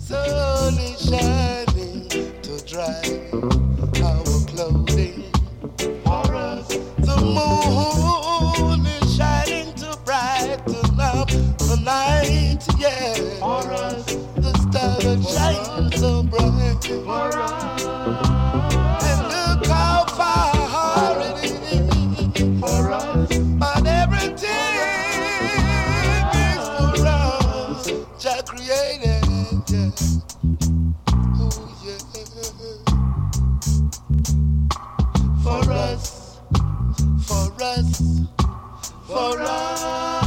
sun is shining to dry our clothing. For us, the moon is shining too bright to love the night. Yeah. For us, the stars shine so bright. For us, and look how far it is. For us, but everything is for us. Jah created. Yeah. Oh yeah. For us, for us, for us.